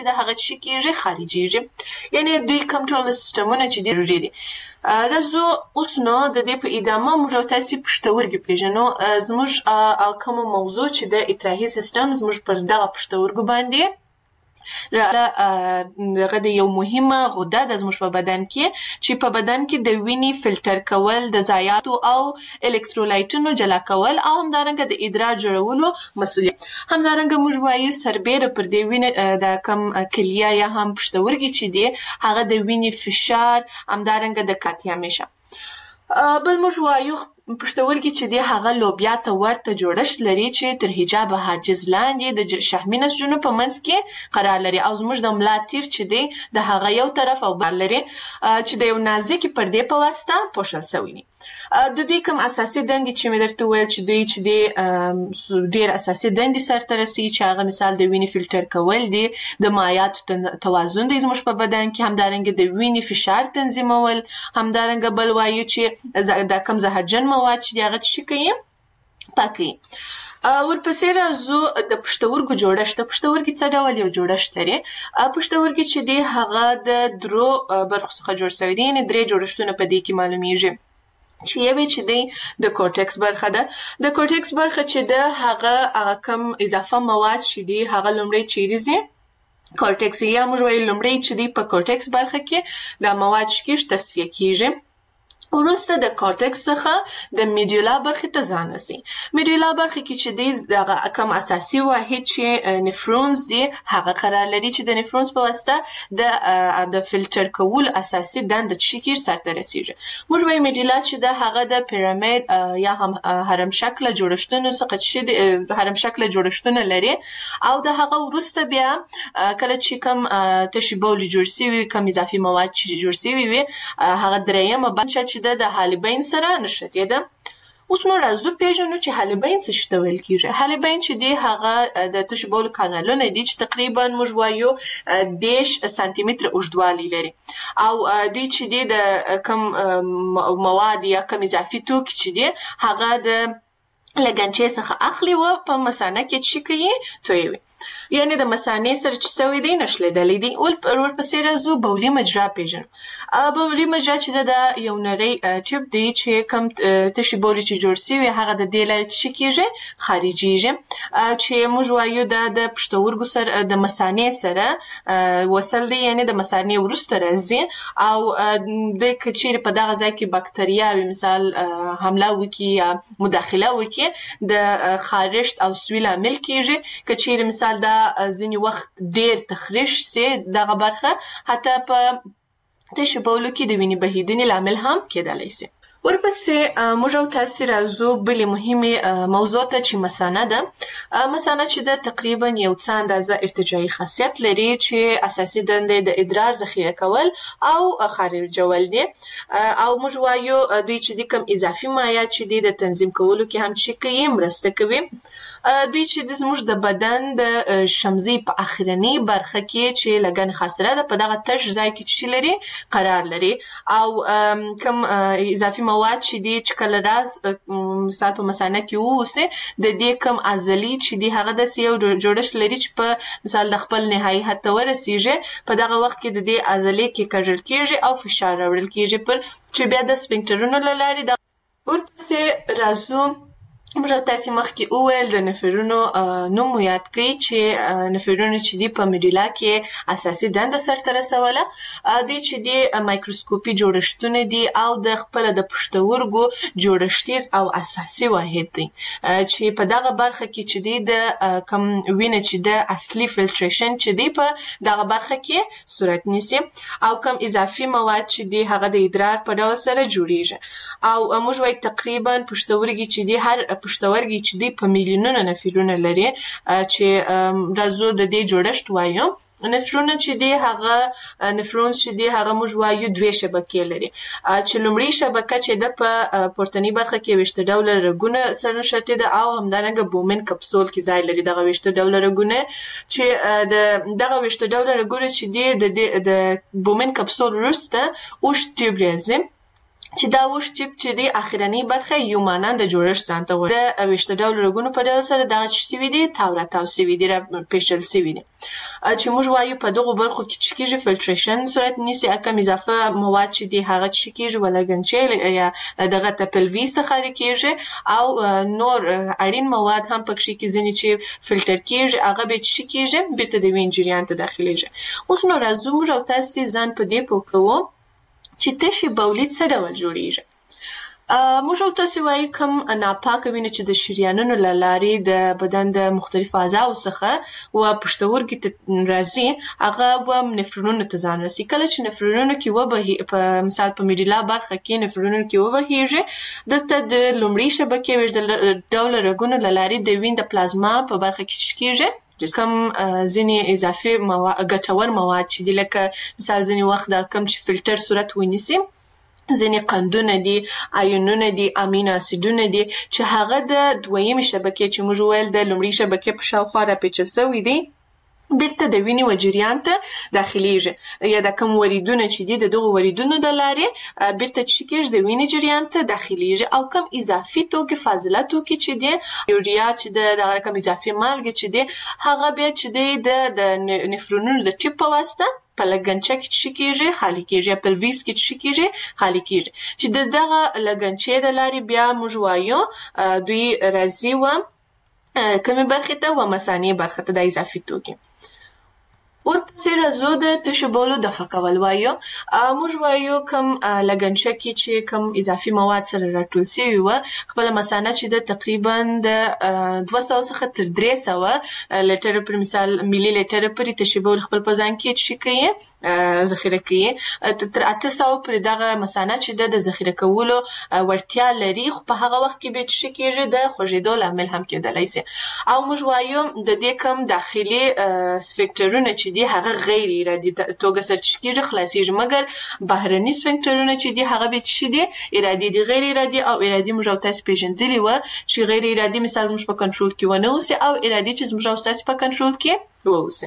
د هغه شي کېږي خارجيږي. یعنی دوی کنټرول سیستمونه چې دي ضروري دي. راځو اوس نو د دې په ادامه موږ تاسو پښتورګي پیژنو. زموږ کوم موضوع چې د اطراحي سیستم زموږ پر دغه پښتورګو باندې دغه د یو مهمه غده د زموږ په بدن کې چې په بدن کې د وینې فلټر کول، د ضایعاتو او الکترولایټونو جلا کول او همدارنګه د ادرار جوړولو مسؤلیت. همدارنګه موږ وایو سربېره پر دې وینې د کم کلیه یا هم پښتورګي چې دي هغه د وینې فشار همدارنګه د کاتیا میشه. بل موږ وایو پښتورګي چې دی هغه لوبیا ته ورته جوړښت لري چې تر حجاب حاجز لاندې د شحمي نسجونو په منځ کې قرار لري او زموږ د ملا تیر چې دی د هغه یو طرف او بل لري چې د یو نازکې پردې په واسطه پوښل شوی وي. د دې کوم اساسي دندې چې مې درته وویل چې دوی چې دی ډېر اساسي دندې سرته رسوي چې هغه مثال د وینې فلټر کول دي، د مایعاتو توازن دی زموږ په بدن کې، همدارنګه د وینې فشار تنظیمول، همدارنګه بل وایو چې د کم زهرجن مواد چې هغه څه کوي پاکوي. ورپسې راځو د پښتورګو جوړښت. د پښتورګي څه ډول یو جوړښت لري؟ پښتورګي چې دی هغه د درو برخو څخه جوړ شوی دی، یعنې درې جوړښتونه په دې کې معلومیږي چې یوې چې دی د کورټکس برخه ده. د کورټکس برخه چې ده هغه کم اضافه مواد چې دی هغه لومړی چیرې ځي کورټکس، یا موږ وایو لومړی چې دی په کورټکس برخه کې دا مواد شکیږي تصفیه کیږي. وروسته د کورټکس څخه د میډیولا برخې ته ځان رسي. میډیولا برخه کې چې دی دغه کم اساسي واحد چې نفرونز دی هغه قرار لري چې د نفرونز په واسطه د فلټر کول اساسي دنده چې کیږي سرته رسیږي. موږ وایو میډیولا چې د هغه د پیرامید یا هم هرم شکل جوړښتونو څخه چې هرم شکل جوړښتونه لري او د هغه وروسته بیا کله چې کم تشې بول جوړ شوي کم اضافي مواد چې جوړ شوي وي هغه دریمه برخه چې د حالبین سره نښتې ده. اوس نو راځو پیژنو چې حالبین څه شي ته ویل کیږي. حالبین چې دی هغه د تشې بول کانالونه دي چې تقریبا موږ وایو 10 سانتي متره اوږدوالی لري او دوی چې دی د کم مواد یا کم اضافي توکي چې دی هغه د لګنچې څخه اخلي و په مثانه کې چې کوي تویوي، یعنی د مثانې سره چې سوی دی نښلېدلی دی. ورپسې راځو بولي مجرا پیژنو. بولي مجرا چې د یو نری ټیوب دی چې کم تشې بولې چې جوړ شوي هغه د دې لارې چې کېږي خارجیږي چې موږ وایو دا د پښتورګو سره د مثانې سره وصل دی، یعنی د مثانې وروسته راځي او د که چیرې په دغه ځای کې بکتریاوې مثال حمله وکړي یا مداخله وکړي د خارښت او سوي لامل کېږي. که چیرې مثال دا ځینې وخت ډېر تخریش سي دغه برخه حتی په تشې بولو کې د وینې بهیدنې لامل هم کېدلی سي. ورپسې موږ او تاسې راځو بلې مهمې موضوع ته چې مثانه ده. مثانه چې ده تقریبا یو څه اندازه ارتجاعي خاصیت لري چې اساسي دندې د ادرار ذخیره کول او خارجول دي او موږ وایو دوی چې دي کم اضافي مایعات چې دي د تنظیم کولو کې هم چې کوي مرسته کوي. دوی چې زموږ د بدن د شمزي په اخرنۍ برخه کې چې لګن خاصره ده په دغه تش ځای کې چې لري قرار لري او کم اضافي مواد چې دي چې کله راز مثال په مثانه کې ووسي د دې کم عضلې چې دي هغه داسې یو جوړښت لري چې په مثال د خپل نهایي حد ته ورسیږي په دغه وخت کې د دې عضلې کې کږل کېږي او فشار راوړل کېږي پر چې بیا د سفنکټرونو له لارې. ورپسې راځو موږ تاسې مخکې وویل د نفرونو نوم مو یاد کړئ چې نفرونو چې دي په میډیلا کې اساسي دنده سرته رسوله. دوی چې دي مایکروسکوپي جوړښتونه دي او د خپله د پښتورګو جوړښتیز او اساسي واحد دی چې په دغه برخه کې چې دی د کم وینه چې د اصلي فلټریشن چې دی په دغه برخه کې صورت نیسي او کم اضافي مواد چې دی هغه د ادرار په ډول سره جوړیږي او موږ وایو تقریبا پښتورګي چې دی هر پښتورګي چې دی په میلیونونه نفرونه لري چې راځو د دې جوړښت وایو. نفرونه چې دی هغه نفرونز چې دی هغه موږ وایو دوې شبکې لري چې لومړی شبکه چې ده په پورتنۍ برخه کې 20 ډوله رګونه سره نښتې ده او همدارنګه بومن کپسول کې ځای لري دغه 20 ډوله رګونه چې د دغه 20 ډوله رګونه چې دی د بومن کپسول وروسته اوږد ټیوب راځي چې دا وش چپ چې دی اخرنی برخه یو مانند د جوړښت ځان ته وایي. د 28 ډول رګونو په ډول سره دغه چې سوي دي تاو راتاو سوي دي، راپېژندل سوي دي. چې موږ وایو په دغو برخو کې چې کېږي فلټریشن صورت نیسي، کم اضافه مواد چې دي هغه چې کېږي ولګنچې یا دغه ته پلوي څخه کېږي، او نور اړین مواد هم پکې کې ځینې چې فلټر کېږي هغه به چې کېږي بیرته د وین جریان ته داخليږي. اوس نو راځو موږ او تاسو ځان په دې پوه کوو چې تشې بولید څه ډول جوړیږي. موږ او تاسو وایو کوم ناپاکه وینه چې د شریانونو له لارې د بدن د مختلفو اعضاو څخه و پښتورګي ته راځي، هغه و نفرونونو ته ځان رسي. کله چې نفرونونو کې وبهي په مثال په میډیلا برخه کې نفرونونو کې وبهیږي، دلته د لومړي شبکې ویشتل ډول رګونو له لارې د وین د پلازما په برخه کې کېږي. کم ځینې اضافي ګټور مواد چې دي لکه مثال ځینې وخت دا کم چې فلټر صورت ونیسي، ځینې قندونه دي، آیونونه دي، امینو اسیدونه دي چې هغه د دویمې شبکې چې موږ ویل د لومړۍ شبکې په شاوخوا راپېچل سوي دي بیرته د وینې و جریان ته داخليږي، یا د کم وریدونه چې دي د دغو وریدونو د لارې بیرته چې کېږي د وینې جریان ته داخليږي، او کم اضافي توکي فاضله توکي چې دي یوریا چې دغه کم اضافي مالګې چې دي هغه بیا چې دی د نفرونونو د ټیپ په واسطه په لګنچه کې چې کېږي خالي کېږي، پلویس کې چې کېږي خالي کېږي، چې دغه لګنچې د لارې بیا موږ وایو دوی راځي و کومې برخې ته و مثانې برخه ته د اضافي توکي. ورپسې راځو د تشو بولو دفع کول وایو. موږ وایو کم لګنچه کې چې کم اضافي مواد سره راټول سوي و خپله مثانه چې د تقریبا د 200 څخه تر 300 لیټره پر مثال ملي لیټره پورې تشو بول خپل په ځان کې چې کوي ذخیره کوي، تر 800 پر دغه مثانه چې د ذخیره کولو وړتیا لري، خو په هغه وخت کې به چې کېږي د خوږېدو لامل هم کېدلی شي. او موږ وایو د دې کم داخلي سفنکټرونه چې دي هغه غیر ارادي توګه سرچکیږي خلاصيږي، مګر بهرني سفنکټرونه چې دي هغه به چې دي ارادي دي. غیر ارادي او ارادي موږ او تاسو پیژندلی و چې غیر ارادي مثال موږ په کنټرول کې ونه اوسي، او ارادي چې موږ او تاسو په کنټرول کې ووسي.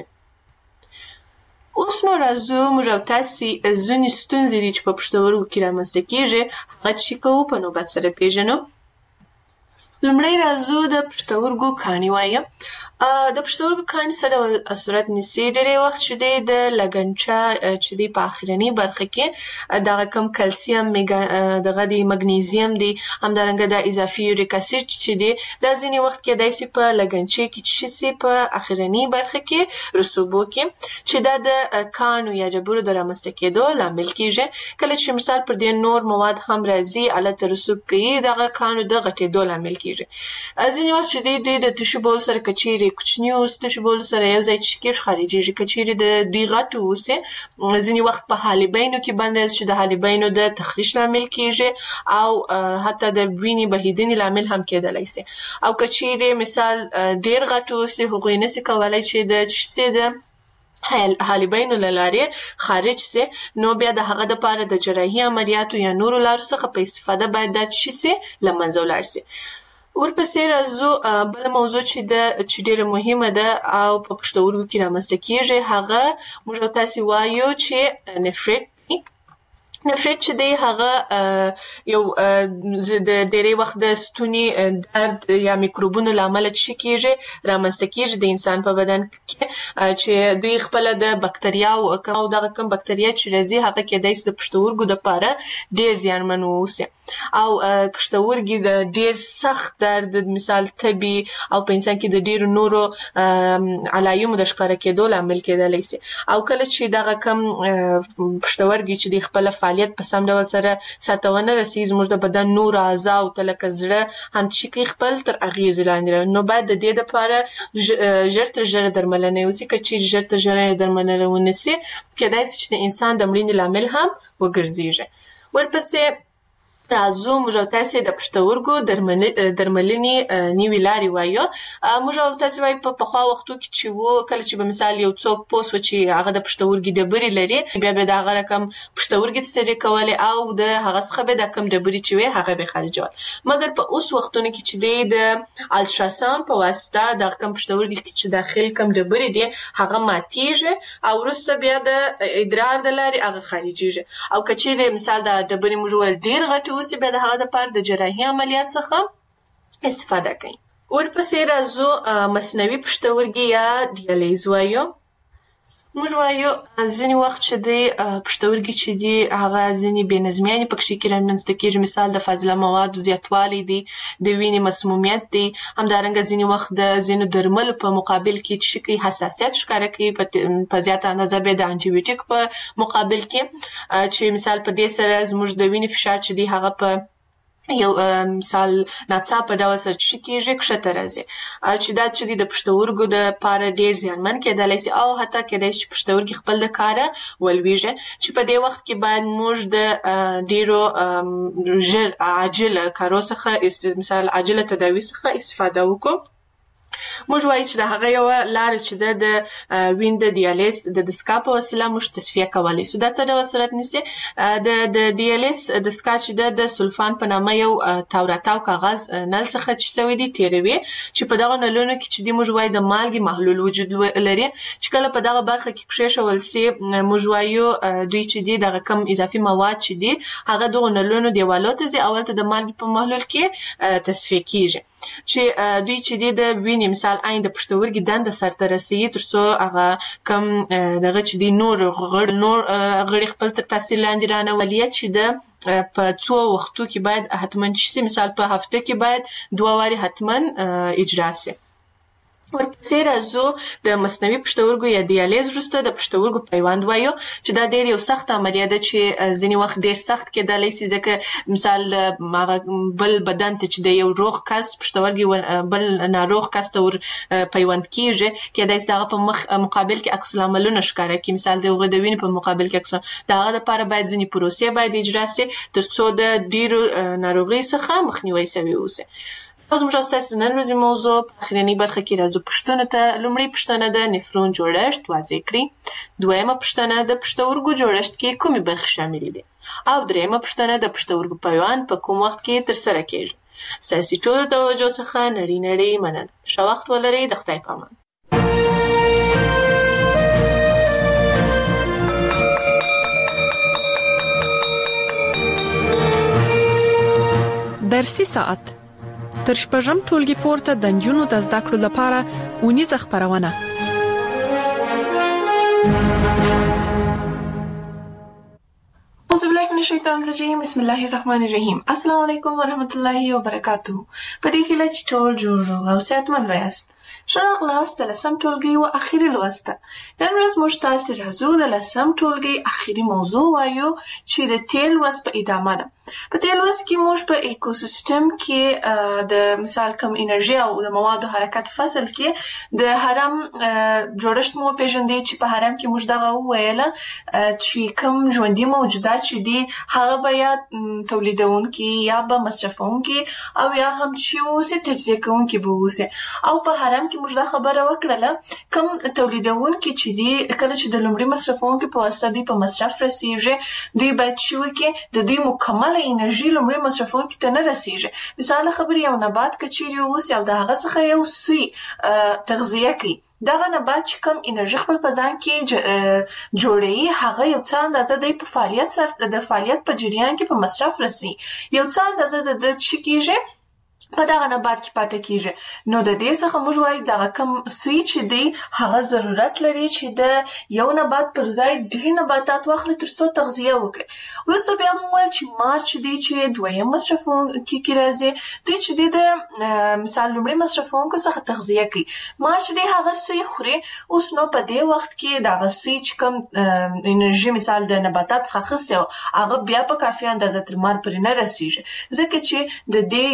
اوس نو راځو موږ او تاسو ځینې ستونزې دي چې په پښتورګو کې رامنځته کېږي هغه چې کوو په نوبت سره پیژنو. لومړی راځو د پښتورګو کاڼي وایو. د پښتورګو کاڼي څه ډول صورت نیسي؟ ډېری وخت چې دی د لګنچه چې دی په اخرنۍ برخه کې دغه کم کلسیم دغه دی مګنیزیم دی، همدارنګه د اضافي یوریک اسید چې دی دا ځینې وخت کېدای شي په لګنچې کې چې شي په اخرنۍ برخه کې رسوبو کې چې دا د کاڼو یا ډبرو د رامنځته کېدو لامل کېږي. کله چې مثال پر دې نور مواد هم راځي الته رسوب کوي دغه کاڼو د غټېدو لامل کېږي. ځینې وخت چې دی د تشو بول سره کچېرې کوچني اوس تشو بول سره یو ځای چې کېږي خارجېږي، کچېرې د دوی غټ اوسي ځینې وخت په حالبینو کې بند راځي چې د حالبینو د تخریش لامل کېږي او حتی د وینې بهیدنې لامل هم کېدلی شي. او کچېرې مثال ډېر غټ اوسي هغوی نشي کولی چې د حالبینو له لارې خارج سي، نو بیا د هغه دپاره د جراحي عملیاتو یا نورو لارو څخه په استفاده باید دا شي له منځه ولاړ سي. ورپسې راځو بله موضوع چې ډېره مهمه ده او په پښتورګو کې رامنځته کېږي هغه موږ تاسې وایو چې نفریت چې دی هغه یو د ډېری وخت د ستوني درد یا میکروبونو له امله چې کېږي رامنځته کېږي د انسان په بدن کې چې دوی خپله د بکتریاو او دغه کوم بکتریا چې راځي هغه کېدای شي د پښتورګو دپاره ډېر زیانمن واوسي او پښتورګي د ډېر سخت درد مثال تبي او په انسان کې د ډېرو نورو علایمو د ښکاره کېدو لامل کېدلی شي. او کله چې دغه کم پښتورګي چې د خپله فعالیت په سم ډول سره سرته ونه رسي زموږ د بدن نورو اعضاو ته لکه زړه هم چې خپل تر اغېزې لاندې نو باید د دې دپاره ژر تر ژره درملنه وشي. که چیرې ژر تر ژره درملنه ونه شي کېدای شي چې د انسان د مړینې لامل هم وګرځېږي. ورپسې راځو موږ او تاسې د پښتورګو درملنې نوې لارې وایو. موږ او تاسې وایو په پخوا وختو کې چې کله چې به مثال یو څوک پوه سو چې هغه د پښتورګي ډبرې لري، بیا به د هغه رقم پښتورګي څیرې کولې او د هغه څخه به د کم ډبرې چې وي هغه به خارجول. مګر په اوس وختونو کې چې دی د الټراساوند په واسطه د کم پښتورګي کې چې داخل کم ډبرې دي هغه ماتیږي او وروسته بیا د ادرار د لارې هغه خارجیږي. او که چیرې مثال د ډبرې موږ ویل ډېر غټې اوسي، بیا د هغه دپاره د جراحي عملیات څخه استفاده کوي. ورپسې راځو مصنوعي پښتورګي یا ډیالیز وایو. موږ وایو ځینې وخت چې دی پښتورګي چې دي هغه ځینې بې نظمیانې پکښې کې رامنځته کېږي، مثال د فاضله موادو زیاتوالی دی، د وینې مسمومیت دی، همدارنګه ځینې وخت د ځینو درملو په مقابل کې چې کوي حساسیت ښکاره کوي، په زیاته اندازه بیا د انټي بیوټیک په مقابل کې چې مثال په دې سره زموږ د وینې فشار چې دی هغه په یو مثال ناڅاپه ډول سره چې کېږي کښته راځي، چې دا چې د پښتورګو دپاره ډېر زیانمن کېدلی سي او حتی کېدای شي چې پښتورګي خپل د کاره ولویږي، چې په دې وخت کې باید موږ د ډېرو ژر عاجله کارو څخه مثال عاجله تداوي څخه استفاده وکړو. موږ وایو چې د هغه یوه لاره چې ده د وین د دیالیز د دستګاه په وسیله موږ تصفیه کولی سو. دا څه ډول صورت نیسي؟ د دیالیز دستګاه چې ده د سلفان په نامه یو تاو راتاو کاغذ نل څخه چې سوی دي تېروي، چې په دغه نلونو کې چې دي موږ وایو د مالګې محلول وجود لري، چې کله په دغه برخه کې کښېښول سي موږ وایو دوی چې دي دغه کم اضافي مواد چې دي هغه دغو نلونو دیوالو ته ځي او هلته د مالګې په محلول کې تصفیه کېږي، چې دوی چې دي د وینې مثال عین د پښتورګي دنده سرته رسوي تر څو هغه کم دغه چې دي نور غړي خپل تر تاثیر لاندې رانولي، چې د په څو وختو کې باید حتما چې سي مثال په هفته کې باید 2 وارې حتما اجرا سي. ورپسې راځو د مصنوعي پښتورګو یا دیالیز وروسته د پښتورګو پیوند وایو، چې دا ډېر یو سخت عملیه ده چې ځینې وخت ډېر سخت کېدلی سي، ځکه مثال هغه بل بدن ته چې د یو روغ کس پښتورګي بل ناروغ کس ته ور پیوند کېږي، کېدای سي د هغه په مقابل کې عکس العملونه ښکاره کړي، مثال د هغه د وینې په مقابل کې د هغه دپاره باید ځینې پروسې باید اجرا سي تر څو د ډېرو ناروغیو څخه مخنیوی سوی اوسي. اوس موږ ستاسو د نن ورځې موضوع په اخرنۍ برخه کې راځو پوښتنو ته. لومړۍ پوښتنه د نفرون جوړښت واضح کړي. دویمه پوښتنه د پښتورګو جوړښت کې کومې برخې شاملې دي؟ او دریمه پوښتنه د پښتورګو پیوند په کوم وخت کې ترسره کېږي؟ ستاسې ټولو توجه څخه نړۍ مننه. ښه وخت ولرئ. د خدای په امان. درسي ساعت تر شپږم ټولګي پورته د نجونو د زده کړو لپاره اونیزه خپرونه. أعوذ بالله من الشیطان الرجیم. بسم الله الرحمن الرحیم. السلام علیکم ورحمۃ اللہ وبرکاتہ. په دې کې چې ټول جوړ او صحتمند یاست. ښه راغلاست د 10م ټولګي و اخیری لوست ته. نن ورځ موږ تاسې راځو د 10م ټولګي اخیری موضوع وایو چې د تیل لوست په ادامه ده. په دې لوست کې موږ په ایکوسیستم کې د مثال کم انرژي او د موادو حرکت فصل کې د هرم جوړښت مو پیژندې، چې په هرم کې موږ دغه وویله چې کم ژوندي موجودات چې دي هغه به یا تولیدونکي یا به مصرفونکي او یا هم چې اوسې تجزیه کوونکي به اوسې. او په هرم کې موږ دا خبره وکړله کم تولیدونکي چې دي کله چې د لومړي مصرفونکي په واسطه دوی په مصرف رسیږي، دوی باید چې وکړي د دوی مکمل انرژي لومړي مصرفونکي ته نه رسیږي. مثال خبرې یو نبات که چیرې اوسي او د هغه څخه یو سوی تغذیه کوي، دغه نبات چې کم انرژي خپل په ځان کې جوړوي هغه یو څه اندازه د فعالیت په جریان کې په مصرف رسي، یو څه اندازه د چې کېږي په دغه نبات کې پاتې کېږي. نو د دې څخه موږ وایو دغه کم سوی چې دی هغه ضرورت لري چې د یو نبات پر ځای 2 نباتات واخلي تر څو تغذیه وکړي. وروسته بیا موږ ویل چې مار چې دی چې دویم مصرفونکي کې راځي، دوی چې دی د مثال لومړي مصرفونکو څخه تغذیه کوي. مار چې دی هغه سوی خوري. اوس نو په دې وخت کې دغه سوی چې کم انرژي مثال د نباتات څخه اخیستې هغه بیا په کافي اندازه تر مار پورې نه رسیږي، ځکه چې د دې یو څه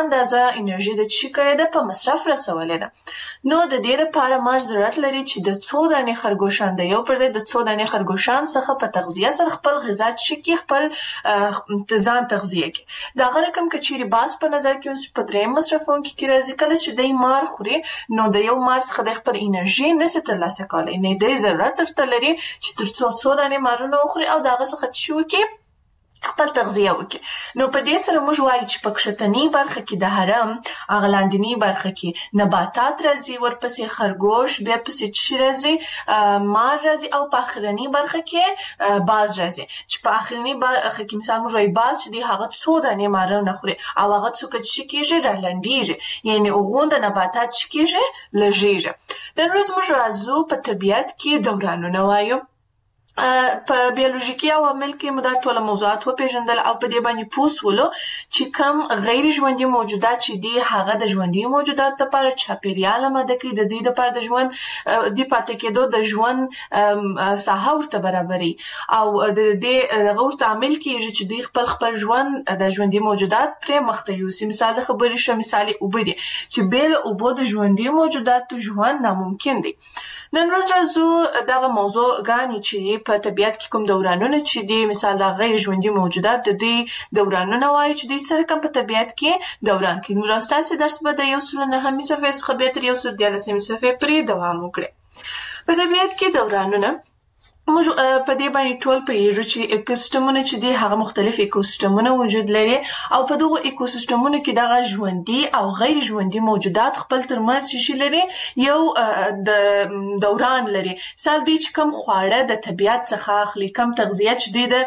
اندازه انرژي د چی کړې ده په مصرف رسولې ده. نو د دې لپاره ماش ضرورت لري چې د څو دانې خرګوشان د یو پر ځای د څو دانې خرګوشان څخه په تغذیه سره خپل غذا چکی خپل ځان تغذیه کړي. دا رقم که چیرې باز په نظر کې اوس په دریم مصرفونکي کې راځي، کله چې دی مار خوري نو د یو مار څخه د خپل انرژي نشي ترلاسه کولی، نه دی ضرورت ورته لري چې تر څو دانې مارونه وخوري او د هغه څخه چې وکړي خپل تغذیه وکړي. نو په دې سره موږ وایو چې په کښتنۍ برخه کې د هرم، هغه لاندنۍ برخه کې نباتات راځي، ورپسې خرګوش، بیا پسې چی راځي مار راځي، او په اخرنۍ برخه کې باز راځي چې په اخرنۍ برخه کې مثال موږ وایو باز چې دی هغه څو دانې مارونه خوري او هغه څوک چې کېږي رالنډېږي، یعنی هغو د نباتات چې کېږي لږېږي. نن ورځ موږ راځو په طبیعت کې دورانونه وایو. په بیولوژیکي عوامل کې مو دا ټول موضوعات وپېژندل او په دې باندې پوه سولو چې کوم غیر ژوندي موجودات چې دي هغه د ژوندي موجودات لپاره چاپیریال آماده کوي، د دوی لپاره د ژوند د پاتې کېدو د ژوند ساحه ورته برابري او د دې هغه ورته عامل کېږي چې دوی خپل ژوند د ژوندي موجودات پرې مخته یوسي. مثال د خبرې شه مثال اوبه دي چې بې له اوبو د ژوندي موجوداتو ژوند ناممکن دی. نن ورځ راځو دغه موضوعګانې چې په طبیعت کې کوم دورانونه چې دي مثال د غیر ژوندي موجودات د دې دورانونه وایي چې دوی سره کوم په طبیعت کې دوران کوي. نو ستاسې درس به د 109 صفحې څخه بیا تر 114 صفحې پورې دوام وکړي. په طبیعت کې دورانونه موږ په دې باندې ټول پوهېږو چې ایکوسیستمونه چې دي هغه مختلف ایکوسیستمونه وجود لري او په دغو ایکوسیستمونو کې دغه ژوندي او غیر ژوندي موجودات خپل ترمنځ شي لري یو د دوران لري. مثال دوی چې کوم خواړه د طبیعت څخه اخلي، کوم تغذیه چې دوی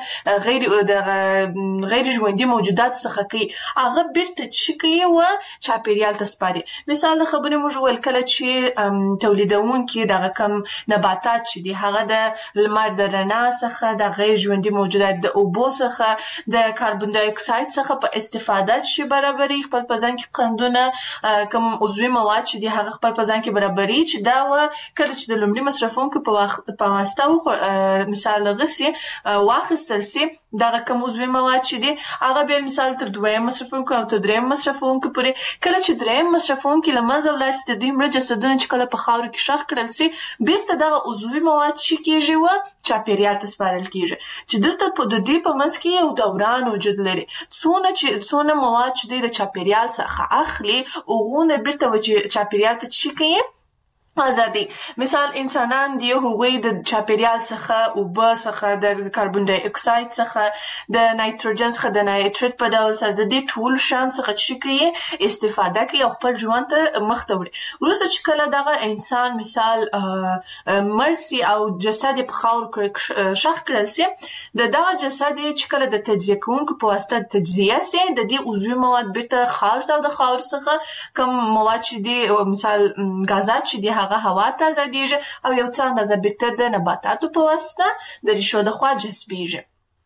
د غیر ژوندي موجودات څخه کوي هغه بیرته چې کوي و چاپیریال ته سپاري. مثال د خبرې موږ وویل کله چې تولیدونکي دغه کوم نباتات چې دي هغه د لمر د رڼا څخه د غیر ژوندي موجودات د اوبو څخه د کاربن ډای اکساید څخه په استفاده شي برابري خپل په ځان کې قندونه کوم عضوي مواد چې دي هغه خپل په ځان کې برابري چې دا و کله چې د لومړي مصرفونکو په واسطه مثال غسي واخیستل سي دغه کوم عضوي مواد چې دي هغه بیا مثال تر دویم مصرفونکو او تر دریم مصرفونکو پورې کله چې دریم مصرفونکي له منځه ولاړ سي د دوی مړه جسدونه چې کله په خاورو کې ښخ کړل سي بیرته دغه عضوي مواد چې کېږي و چاپیریال ته سپارل کېږي چې دلته د دې په منځ کې یو دوران وجود لري. څونه مواد چې دوی د چاپیریال څخه اخلي هغونه بیرته چاپیریال ته چې کوي ازادي. مثال انسانان دی هغوی د چاپیریال څخه اوبه څخه د کاربن ډای اکساید څخه د نایتروجن څخه د نایتریت په ډول سره د دې ټول شان څخه چې کوي استفاده کوي او خپل ژوند ته مخته وړي. وروسته چې کله دغه انسان مثال مرسي او جسد په خاورو ښخ کړل سي د دغه جسد چې کله د تجزیه کوونکو په واسطه تجزیه سي د دې عضوي مواد بیرته خاورو ته او د خاورو څخه کوم مواد چې دي مثال غازات چې دي هغه هوا ته ازادېږي او یو څه اندازه بیرته د نباتاتو په واسطه د ریښو د خوا جذبېږي.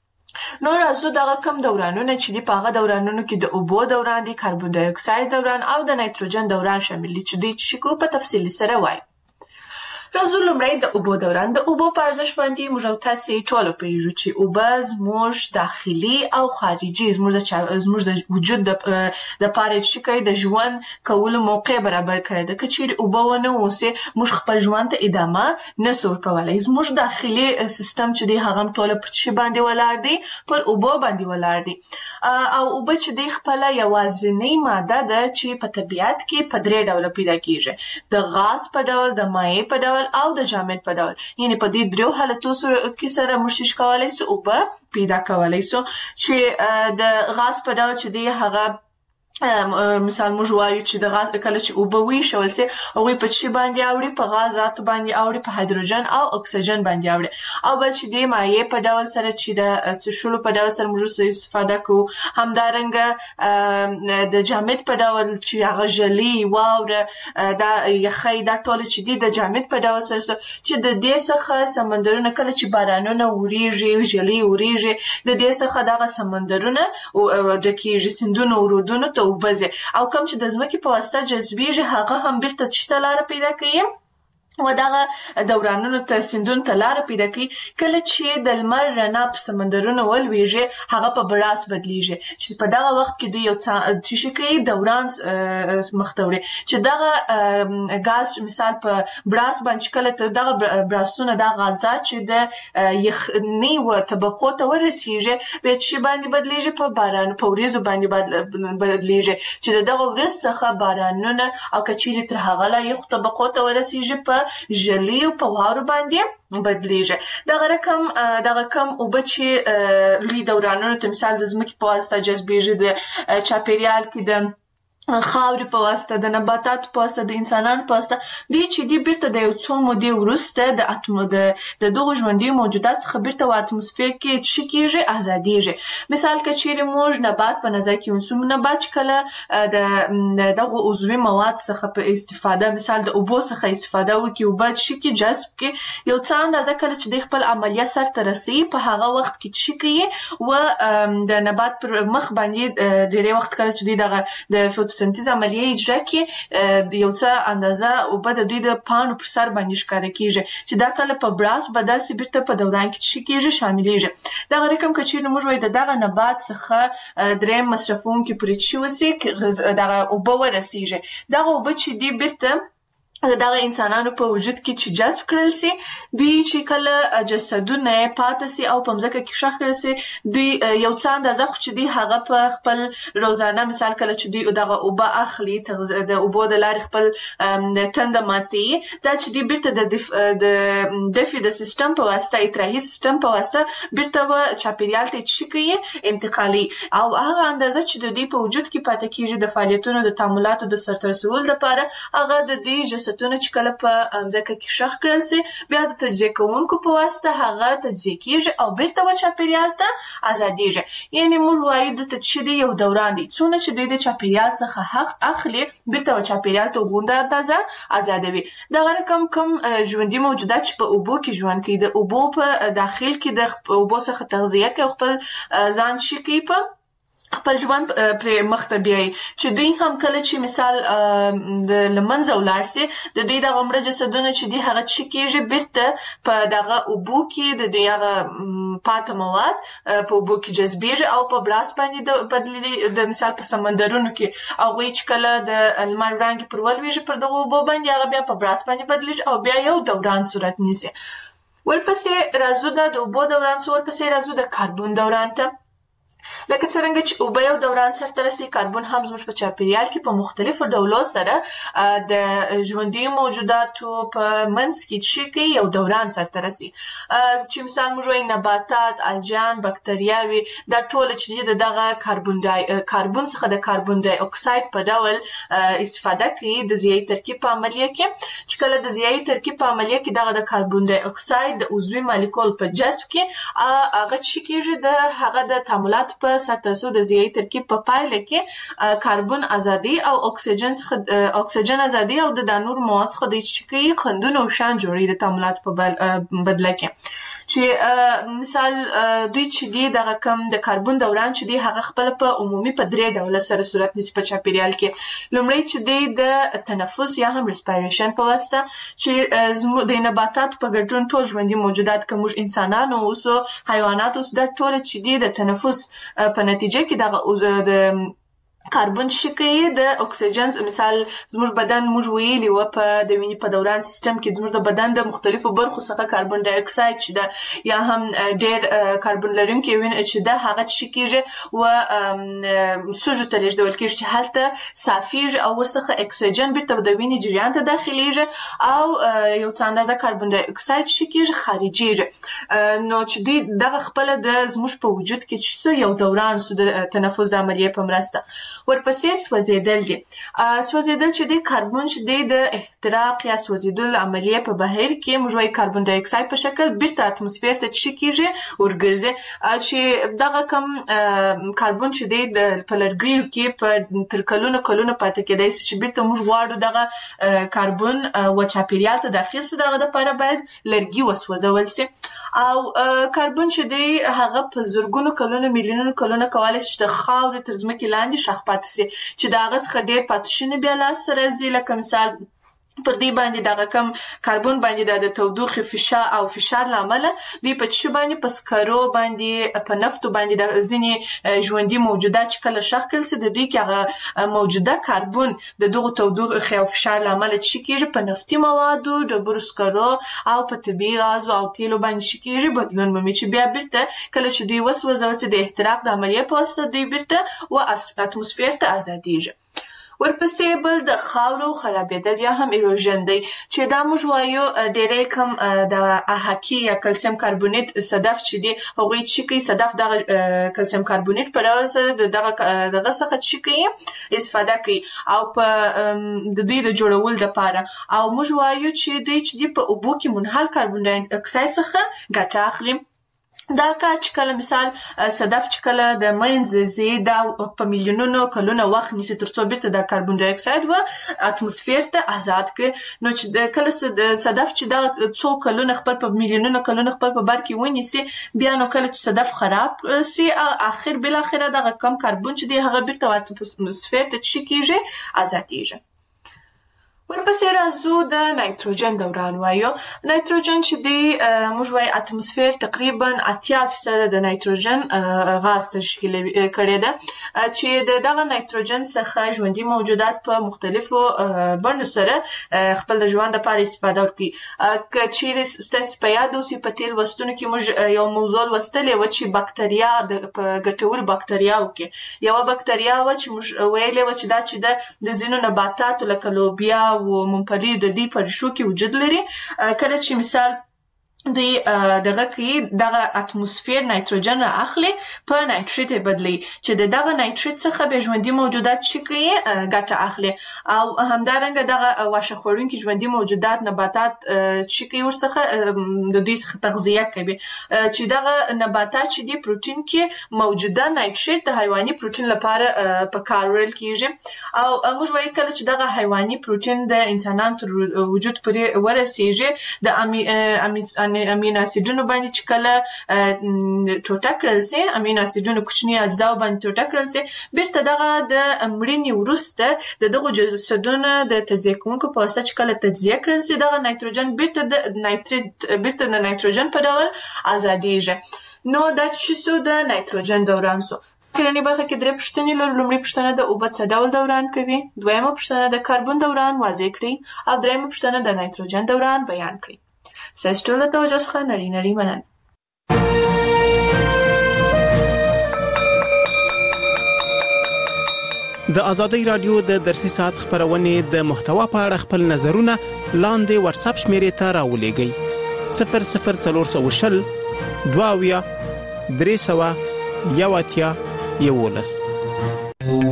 نو راځو دغه کم دورانونه چې دي په هغه دورانونو کې د اوبو دوران دي، کاربن ډای اکساید دوران او د نایتروجن دوران شامل دي چې دوی چې کو په تفصیل سره وایي. راځو لومړی د اوبو دوران. د اوبو په ارزښت باندې موږ او تاسې ټول پوهېږو چې اوبه زموږ داخلي او خارجي زموږ د وجود دپاره چې کوي د ژوند کولو موقع برابر کړی ده. که چیرې اوبه ونه اوسي موږ خپل ژوند ته ادامه نسو ورکولی. زموږ داخلي سیستم چې دی هغه هم ټوله پر څه باندې ولاړ دی؟ پر اوبو باندې ولاړ دی. او اوبه چې دی خپله یوازینۍ ماده ده چې په طبیعت کې په 3 ډوله پیدا کېږي، د غاز په ډول، د مایع په ډول او د جامد په ډول. یعنی په دې 3 حالتو کې سره موږ کولای سو اوبه پیدا کولای سو چې د غاز په ډول چې دی هغه مثال موږ وایو چې د غاز کله چې اوبه ویشول سي هغوی په چی باندې اوړي؟ په غازاتو باندې اوړي، په هایدروجن او اکسیجن باندې اوړي. او بل چې د مایع په ډول سره چې د څښلو په ډول سره موږ استفاده کوو، همدارنګه د جامد په ډول چې هغه ژلي، واوره، دا یخی، دا ټول چې دي د جامد په ډول سره چې د دې څخه سمندرونه کله چې بارانونه وریږي، ژلي وریږي، د دې څخه دغه سمندرونه ډکېږي، سیندونه ورودونو ته اوبه ځي او کوم چې د ځمکې په واسطه جذبېږي هغه هم بیرته چې ته لاره پیدا کوي و دغه دورانونو ته سیندونو ته لاره پیدا کوي. کله چې د لمر رڼا په سمندرونو ولویږي هغه په براس بدلیږي چې په دغه وخت کې دوی یو څه شي کوي دوران مخ ته وړي چې دغه غاز مثال په براس باندې کله ته دغه براسونه د غازات چې د یخني و طبقو ته ورسیږي به چې باندې بدلیږي په باران په وریځو باندې بدلیږي چې دغه وریځ څخه بارانونه او کچېرې تر هغه لا یخ طبقو ته ورسیږي په ژلي او په واورو باندې بدلیږي. دغه کم اوبه چې لوی دورانونو ته مثال د ځمکې په واسطه جذبېږي د چاپیریال کې د خاورې په واسطه د نباتاتو په واسطه د انسانانو په واسطه دی چې دی بیرته د یو څو مودې وروسته د دغو ژوندي موجودات څخه بیرته په اتموسفیر کې څه کېږي ازادېږي. مثال که چیرې موږ نبات په نظر کې ونیسو نبات چې کله د دغو عضوي مواد څخه په استفاده مثال د اوبو څخه استفاده وکړي اوبه څه کې جذب کړي یو څه اندازه کله چې د خپل عملیه سرته رسوي په هغه وخت کې څه کوي و د نبات پر مخ باندې ډېری وخت کله چې دوی دغه د سنتیز عملیه اجرا کې یو څه اندازه اوبه د دوی د پاڼو پر سر باندې ښکاره کېږي چې دا کله په براس بدل سي بیرته په دوران کې څه کېږي شاملېږي. دغه رقم که چېرې موږ وایو د دغه نبات څخه درېیم مصرفونکي پرې څه وسي دغه اوبه ورسیږي دغه اوبه چې دي بیرته دغه انسانانو په وجود کې چې جذب کړل سي دوی چې کله جسدونه پاتې سي او په مځکه کې ښخ کړل سي دوی یو څه اندازه خو چې دوی هغه په خپل روزانه مثال کله چې دوی دغه اوبه اخلي د اوبو د لارې خپل تنده ماتوي دا چې دوی بیرته د دفع د سیستم په واسطه اطراحي سیستم په واسطه بیرته به چاپیریال ته څه کوي انتقالي او هغه اندازه چې د دوی په وجود کې پاتې کېږي د فعالیتونو د تعاملاتو د سرته رسولو لپاره هغه د دوی جسدونه چې کله په مځکه کې ښخ کړل سي بیا د تجزیه کوونکو په واسطه هغه تجزیه کېږي او بیرته به چاپیریال ته ازادېږي. یعنې موږ وایو دلته چې دی یو دوران دی څونه چې دوی د چاپیریال څخه حق اخلي بیرته به چاپیریال ته غونډه اندازه ازادوي. دغه رقم کوم ژوندي موجودات چې په اوبو کې ژوند کوي د اوبو په داخل کې د اوبو څخه تغذیه کوي خپل ځان ښه کوي په خپل ژوند پرې مخته بیایي چې دوی هم کله چې مثال د لمنځه ولاړ سي د دوی دغه مړه جسدونه چې دي هغه څه کېږي بیرته په دغه اوبو کې د دوی هغه پاته مواد په اوبو کې جذبېږي او په براس باندې بدلېږي د مثال په سمندرونو کې هغوی چې کله د لمر وړانګې پر ولویږي پر دغو اوبو باندې هغه بیا په براس باندې بدلېږي او بیا یو دوران صورت نیسي. ورپسې راځو د اوبو دوران ورپسې راځو د کاربون دوران ته. لکه څرنګه چې اوبه یو دوران سرته رسي کاربون هم زموږ په چاپیریال کې په مختلفو ډولو سره د ژوندي موجوداتو په منځ کې څه کوي یو دوران سرته رسي چې مثال موږ وایو نباتات الجان بکتریاوې دا ټول چې د دغه کاربون څخه د کاربون ډای اکساید په ډول استفاده کوي د ضیایي ترکیب په عملیه کې چې کله د ضیایي ترکیب په عملیه کې دغه د کاربون ډای اکساید د عضوي مالیکول په جذب کې هغه څه کېږي د هغه د تعاملات په سرته رسولو د ضیایي ترکیب په پایله کې کاربن ازادي او اکسیجن ازادي او د نور مواد څخه د څه کوي قندونه او شان جوړوي د تعاملاتو په بدله کې چې مثال دوی چې دی دغه کم د کاربون دوران چې دی هغه خپل په عمومي په درې ډوله سره صورت نیسي په چاپیریال کې. لومړی چې دی د تنفس یا هم ریسپایریشن په واسطه چې د نباتاتو په ګډون ټول ژوندي موجودات که موږ انسانان اوسو حیوانات اوسو دا ټول چې دی د تنفس په نتیجه کې دغه د کاربن شکایي د اکسیجن مثال زموږ بدن موږ ویلي و په د وینې په دوران سیستم کې زموږ د بدن د مختلفو برخو څخه کاربن ډای اکساید چې ده یا هم ډېر کاربن لرونکي وینه چې ده هغه څه کېږي و سږو ته لیږدول کېږي چې هلته صافېږي او ورڅخه اکسیجن بیرته د وینې جریان ته داخلیږي او یو څه اندازه کاربن ډای اکساید څه کېږي خارجېږي. نو چې دوی دغه خپله د زموږ په وجود کې چې یو دوران سو د تنفس د عملیې په مرسته. ورپسې سوځېدل دي. سوځېدل چې دی کاربن چې دی د احتراق یا سوځېدل عملیه په بهیر کې موږ وایو کاربن ډای اکساید په شکل بیرته اتموسفیر ته څه کېږي ورګرځي چې دغه کم کاربن چې دی په لرګیو کې تر کلونو پاتې کېدای شي چې بیرته موږ غواړو دغه کاربن و چاپیریال ته داخل سي دغه دپاره باید لرګي وسوځول سي او کاربن چې دی هغه په زرګونو کلونو میلیونونو کلونو کولی شي د خاورې تر ځمکې لاندې ښخ پاتې سي چې د هغه څخه ډېر پاتې شوني بیا لاسته راځي لکه مثال پر دې باندې دغه کم کاربن باندې د تودوخې فشار لامل دوی په څه باندې په سکرو باندې په نفتو باندې د ځینې ژوندۍ موجودات چې کله شخ کړل سي د دوی کې موجوده کاربن د دغه تودوخې او فشار لامل چې کېږي په نفتي موادو ډبرو سکرو او په طبیعي غازو او تیلو باندې چې کېږي بدلون مومي چې بیا بیرته کله چې دوی وسوځول سي د احتراق د عملیې په واسطه دوی بیرته و اتموسفیر ته ازادیږي. ورپسې بل د خاورو خرابېدل یا هم ایروژن دی چې دا موږ وایو ډېری کم د احاکي یا کلسیم کاربونیت صدف چې دی هغوی چې کوي صدف دغه کلسیم کاربونیت په ډول سره دغه څخه چې کوي استفاده کوي او په د دوی د جوړول دپاره او موږ وایو چې دوی چې دی په اوبو کې منحل کاربن ډای اکساید څخه ګټه اخلي. دا کار چې کله مثال صدف چې کله د منځ ځي دا په میلیونونو کلونه وخت نیسي ترڅو بیرته د کاربن ډای اکساید و اتموسفیر ته آزاد کړي نو چې کله صدف چې دا څو کلونه خپل په میلیونونو کلونه خپل په بر کې ونیسي بیا نو کله چې صدف خراب سي اخر بل اخره دغه کم کاربن چې دی هغه بیرته اتموسفیر ته چې کیږي آزادیږي. ورپسې راځو د نایتروجن دوران وایو. نایتروجن چې دی موږ وایو اتموسفیر تقریبا 80% د نایتروجن غاز تشکیل کړی ده چې دغه نایتروجن څخه ژوندۍ موجودات په مختلفو بڼو سره خپل د ژوند لپاره استفاده کوي. که چیرې ستاسو په یاد اوسي په تیر لوستونو کې موږ یو موضوع لوستلې وه چې بکتریا په ګټورو بکتریاوو کې یوه بکتریا وه چې موږ ویلې وه چې دا چې د ځینو نباتاتو لکه لوبیا و ممپلی د دې په ریښو کې وجود لري کله چې مثال دوی دغه کوي دغه اتموسفیر نایتروجن را اخلي په نایتریت بدلی چې دغه نایتریت څخه به ژوندۍ موجودات چې کوي ګټه اخلي او همدارنګه دغه واښه خوړونکي ژوندۍ موجودات نباتات چې کوي ورڅخه د دوی څخه تغذیه کوي چې دغه نباتات چې دی پروتین کې موجوده نایتریت د حیواني پروتین لپاره په کار وړل کیږي او موږ وایو کله چې دغه حیواني پروتین د انسانانو تر وجود پورې ورسیږي د امینو اسیدونو باندې چې کله ټوټه کړل سي امینو اسیدونو کوچني اجزا باندې ټوټه کړل سي بیرته دغه د مړینې وروسته دغه جسدونه د تجزیه کوونکو په واسطه چې کله تجزیه کړل سي دغه نایتروجن بیرته د نایتروجن په ډول ازادیږي. نو دا چې سو د نایتروجن دوران سو. اخرنۍ برخه کې درې پوښتنې لرو. لومړۍ پوښتنه د اوبه څه ډول دوران کوي، دویمه پوښتنه د کاربن دوران واضح کړئ او دریمه پوښتنه د نایتروجن دوران بیان کړئ. ستاسو ټول د توجه څخه نړۍ مننه. د ازادۍ رادیو د درسي ساعت خبرونه د محتوا په اړه خپل نظرونه لاندې واتس اپ شمیرې ته راولېږئ 00420 22 300 11.